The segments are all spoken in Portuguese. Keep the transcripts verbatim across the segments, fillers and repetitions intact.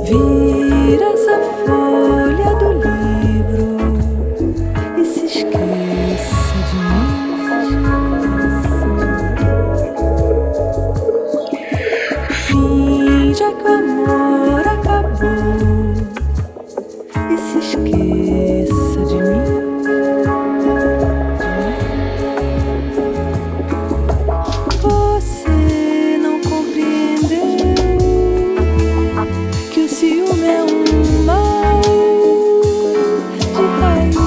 Vira essa folha do livro e se esqueça de mim. Finja que o amor acabou e se esqueça de mim. Você não compreendeu que o ciúme é um mal de raiz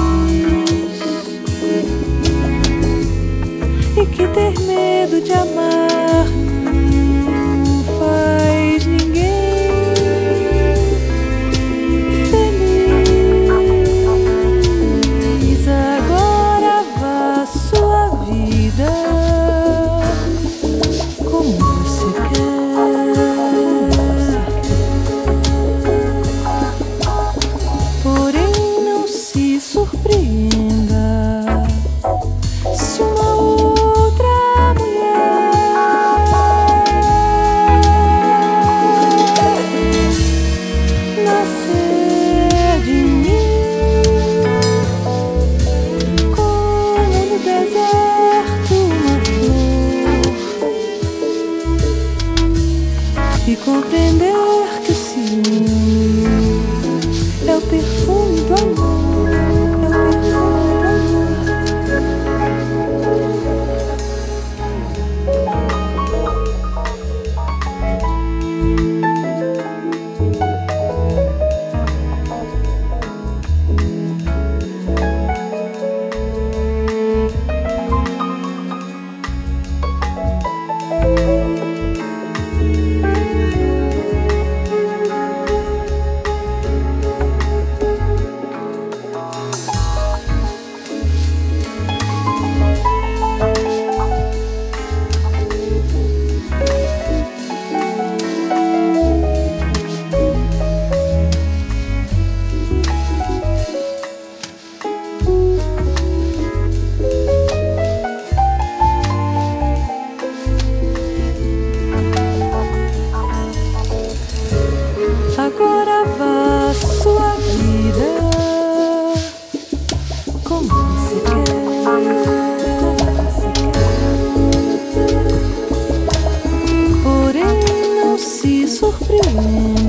e que ter medo de amar não faz ninguém feliz. Agora vá sua vida como você quer, porém não se surpreenda se uma outra mulher nascer de mim, como no deserto uma flor, e compreender que o ciúme é o perfume do amor, é o perfume do amor. Agora vá sua vida como você quer, porém não se surpreenda